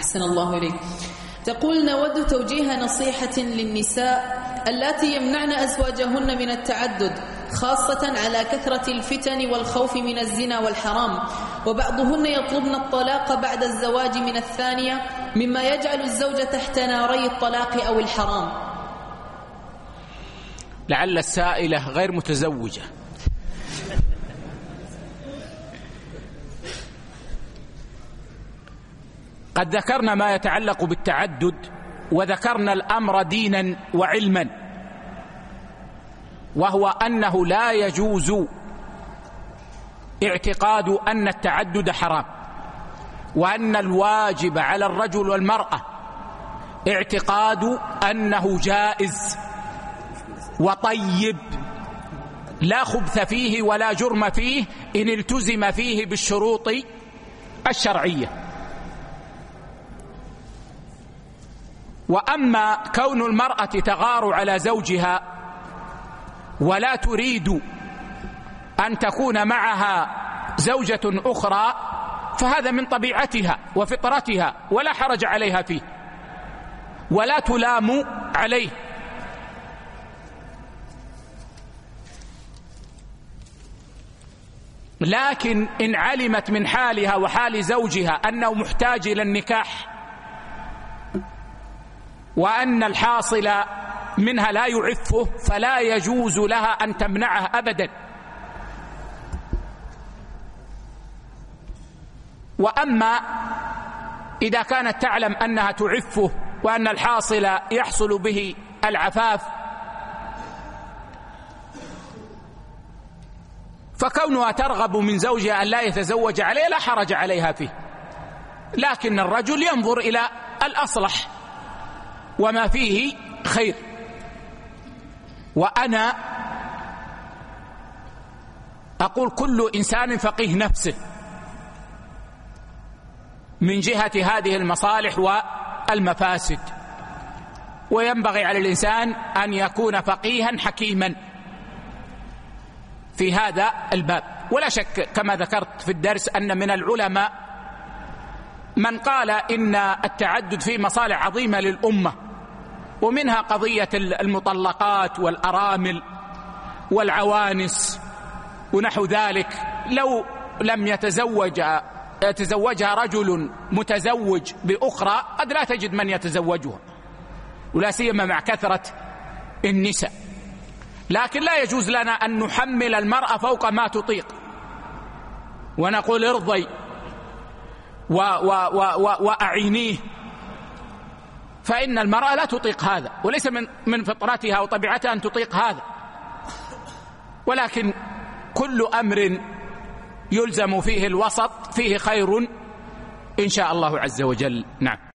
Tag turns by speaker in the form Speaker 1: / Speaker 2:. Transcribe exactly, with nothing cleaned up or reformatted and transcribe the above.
Speaker 1: أحسن الله إليك. تقول: نود توجيه نصيحة للنساء اللاتي يمنعن أزواجهن من التعدد، خاصة على كثرة الفتن والخوف من الزنا والحرام، وبعضهن يطلبن الطلاق بعد الزواج من الثانية، مما يجعل الزوج تحت ناري الطلاق أو الحرام.
Speaker 2: لعل السائلة غير متزوجة. قد ذكرنا ما يتعلق بالتعدد، وذكرنا الأمر دينا وعلما، وهو أنه لا يجوز اعتقاد أن التعدد حرام، وأن الواجب على الرجل والمرأة اعتقاد أنه جائز وطيب لا خبث فيه ولا جرم فيه إن التزم فيه بالشروط الشرعية. وأما كون المرأة تغار على زوجها ولا تريد أن تكون معها زوجة أخرى، فهذا من طبيعتها وفطرتها ولا حرج عليها فيه ولا تلام عليه. لكن إن علمت من حالها وحال زوجها أنه محتاج إلى النكاح، وأن الحاصل منها لا يعفه، فلا يجوز لها أن تمنعه أبدا. وأما إذا كانت تعلم أنها تعفه وأن الحاصل يحصل به العفاف، فكونها ترغب من زوجها أن لا يتزوج عليه لا حرج عليها فيه، لكن الرجل ينظر إلى الأصلح وما فيه خير. وأنا أقول: كل إنسان فقيه نفسه من جهة هذه المصالح والمفاسد، وينبغي على الإنسان أن يكون فقيها حكيما في هذا الباب. ولا شك كما ذكرت في الدرس أن من العلماء من قال إن التعدد فيه مصالح عظيمة للأمة، ومنها قضية المطلقات والأرامل والعوانس ونحو ذلك. لو لم يتزوج يتزوجها رجل متزوج بأخرى قد لا تجد من يتزوجها، ولا سيما مع كثرة النساء. لكن لا يجوز لنا أن نحمل المرأة فوق ما تطيق ونقول ارضي و و و وأعينيه، فإن المرأة لا تطيق هذا، وليس من من فطرتها وطبيعتها أن تطيق هذا. ولكن كل أمر يلزم فيه الوسط فيه خير إن شاء الله عز وجل. نعم.